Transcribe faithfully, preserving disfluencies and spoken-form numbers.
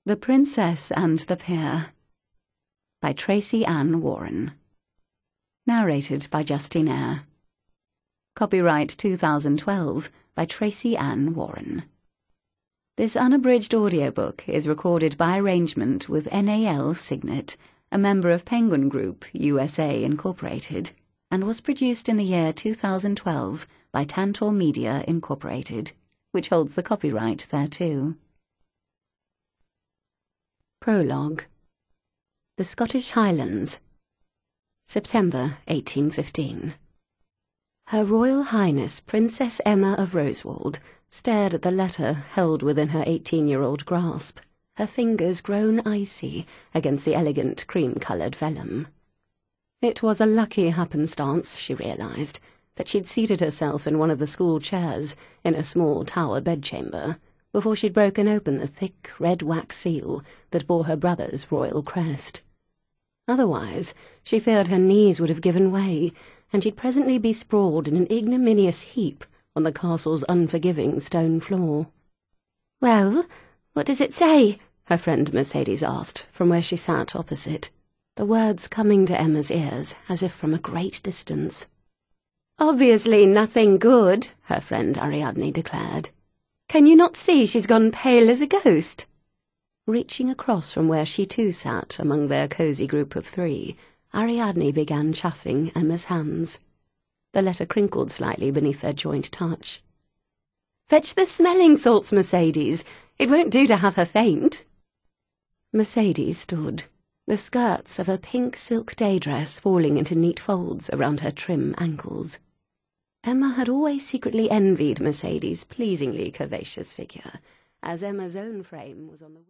The Princess and the Peer by Tracy Ann Warren. Narrated by Justine Eyre. Copyright two thousand twelve by Tracy Ann Warren. This unabridged audiobook is recorded by arrangement with N A L Signet, a member of Penguin Group, U S A Incorporated, and was produced in the year two thousand twelve by Tantor Media Incorporated, which holds the copyright thereto. Prologue. The Scottish Highlands, September eighteen fifteen. Her Royal Highness Princess Emma of Rosewold stared at the letter held within her eighteen-year-old grasp, her fingers grown icy against the elegant cream-coloured vellum. It was a lucky happenstance, she realised, that she'd seated herself in one of the school chairs in a small tower bedchamber before she'd broken open the thick red wax seal that bore her brother's royal crest. Otherwise, she feared her knees would have given way, and she'd presently be sprawled in an ignominious heap on the castle's unforgiving stone floor. "Well, what does it say?" her friend Mercedes asked from where she sat opposite, the words coming to Emma's ears as if from a great distance. "Obviously nothing good," her friend Ariadne declared. "Can you not see she's gone pale as a ghost?" Reaching across from where she too sat among their cosy group of three, Ariadne began chafing Emma's hands. The letter crinkled slightly beneath their joint touch. "Fetch the smelling salts, Mercedes. It won't do to have her faint." Mercedes stood, the skirts of her pink silk day dress falling into neat folds around her trim ankles. Emma had always secretly envied Mercedes' pleasingly curvaceous figure, as Emma's own frame was on the